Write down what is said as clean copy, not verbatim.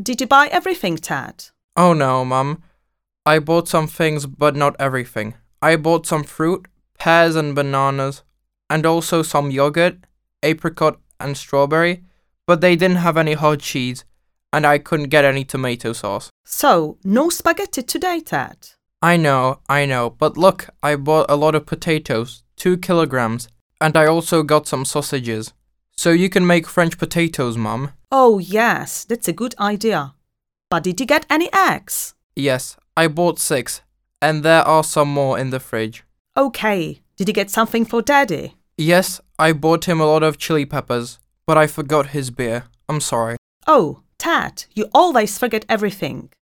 Did you buy everything, Ted? Oh no, Mum. I bought some things, but not everything. I bought some fruit, pears and bananas, and also some yogurt, apricot and strawberry, but they didn't have any hard cheese, and I couldn't get any tomato sauce. So, no spaghetti today, Ted? I know, but look, I bought a lot of potatoes, 2 kilograms, and I also got some sausages. So you can make French potatoes, Mum. Oh, yes, that's a good idea. But did you get any eggs? Yes, I bought 6, and there are some more in the fridge. Okay, did you get something for Daddy? Yes, I bought him a lot of chili peppers, but I forgot his beer. I'm sorry. Oh, Ted, you always forget everything.